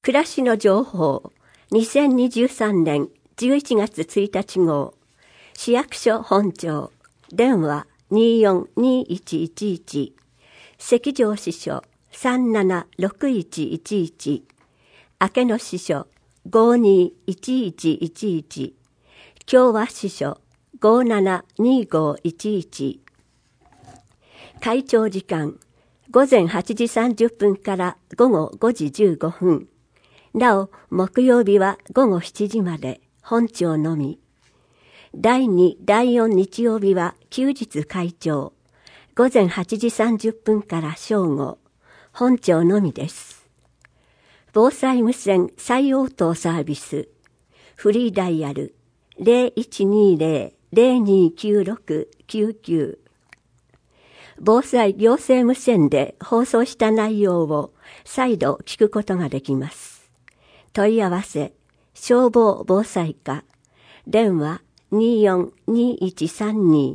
暮らしの情報2023年11月1日号市役所本庁電話242111関城支所376111明野支所521111共和支所572511会長時間午前8時30分から午後5時15分なお、木曜日は午後7時まで、本庁のみ。第2、第4日曜日は休日会長。午前8時30分から正午、本庁のみです。防災無線最応答サービス。フリーダイヤル 0120-029699。防災行政無線で放送した内容を再度聞くことができます。問い合わせ、消防防災課、電話242132。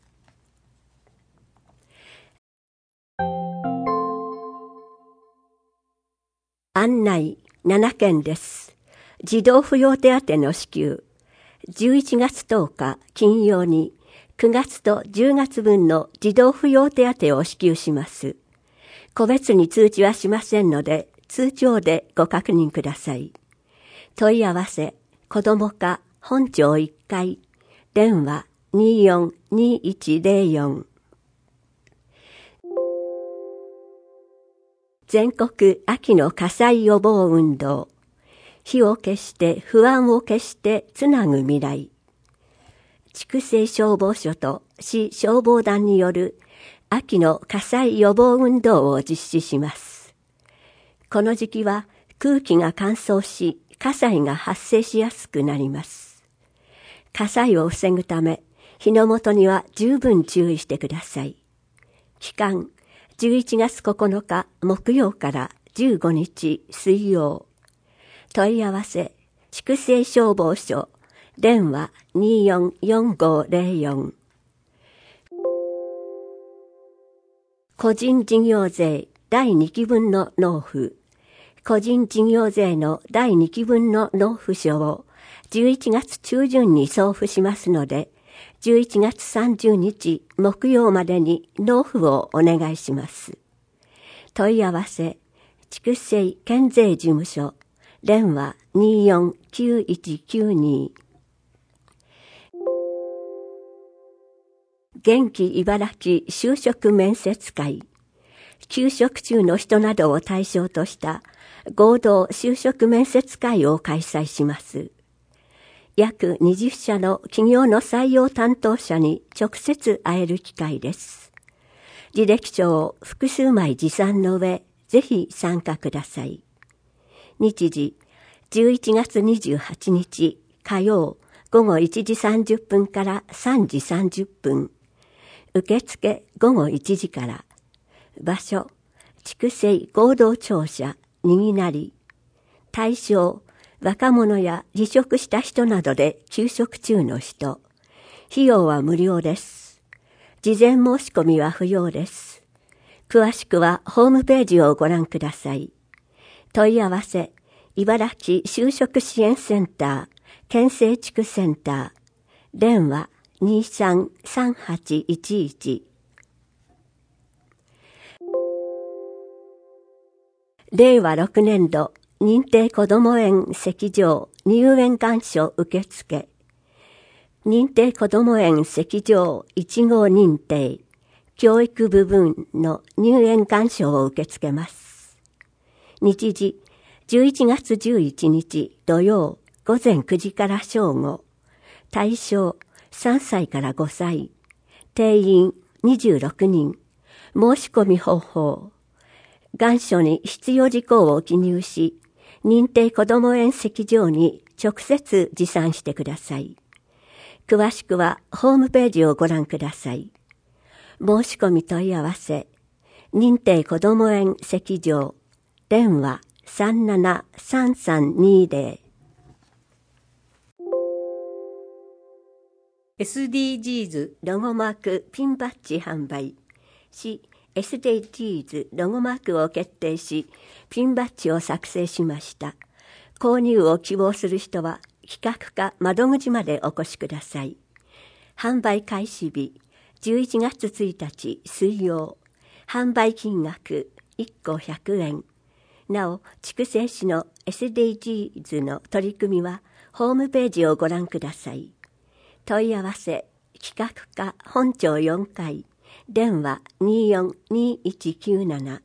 案内7件です。児童扶養手当の支給、11月10日金曜に9月と10月分の児童扶養手当を支給します。個別に通知はしませんので、通帳でご確認ください。問い合わせ、子ども課本庁1階、電話242104。全国秋の火災予防運動。火を消して不安を消してつなぐ未来。筑西消防署と市消防団による秋の火災予防運動を実施します。この時期は空気が乾燥し、火災が発生しやすくなります。火災を防ぐため、火の元には十分注意してください。期間、11月9日木曜から15日水曜。問い合わせ、筑西消防署、電話244504。個人事業税第2期分の納付。個人事業税の第2期分の納付書を11月中旬に送付しますので、11月30日木曜までに納付をお願いします。問い合わせ、筑西県税事務所、電話249192。元気茨城就職面接会。休職中の人などを対象とした合同就職面接会を開催します。約20社の企業の採用担当者に直接会える機会です。履歴書を複数枚持参の上、ぜひ参加ください。日時、11月28日火曜午後1時30分から3時30分。受付午後1時から。場所、筑西合同庁舎、にぎなり。対象、若者や離職した人などで休職中の人。費用は無料です。事前申し込みは不要です。詳しくはホームページをご覧ください。問い合わせ、茨城就職支援センター、県政地区センター、電話233811。令和6年度認定こども園席上入園願書受付。認定こども園席上1号認定教育部分の入園願書を受け付けます。日時11月11日土曜午前9時から正午。対象3歳から5歳。定員26人。申し込み方法。願書に必要事項を記入し、認定こども園席上に直接持参してください。詳しくはホームページをご覧ください。申し込み問い合わせ、認定こども園席上、電話373320。SDGs ロゴマークピンバッジ販売。市 SDGs ロゴマークを決定し、ピンバッジを作成しました。購入を希望する人は企画課窓口までお越しください。販売開始日11月1日水曜。販売金額1個100円。なお、筑西市の SDGs の取り組みはホームページをご覧ください。問い合わせ企画課本町4階、電話242197。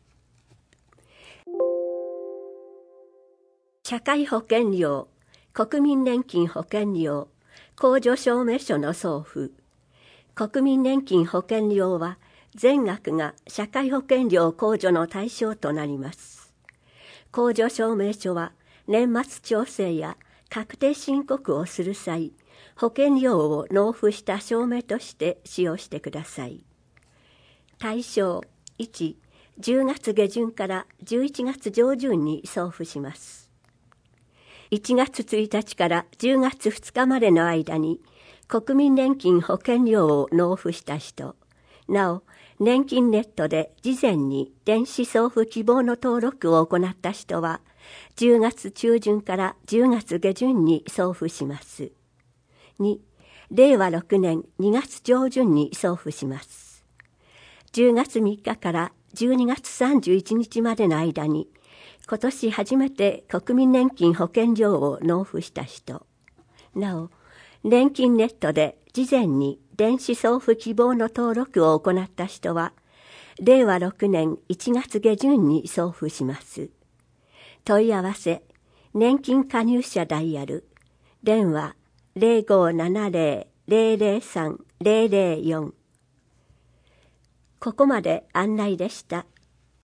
社会保険料、国民年金保険料、控除証明書の送付。国民年金保険料は全額が社会保険料控除の対象となります。控除証明書は年末調整や確定申告をする際、保険料を納付した証明として使用してください。対象1、10月下旬から11月上旬に送付します。1月1日から10月2日までの間に国民年金保険料を納付した人、なお、年金ネットで事前に電子送付希望の登録を行った人は、10月中旬から10月下旬に送付します。2、令和6年2月上旬に送付します。10月3日から12月31日までの間に、今年初めて国民年金保険料を納付した人、なお、年金ネットで事前に電子送付希望の登録を行った人は、令和6年1月下旬に送付します。問い合わせ、年金加入者ダイヤル、電話0570-003-004。ここまで案内でした。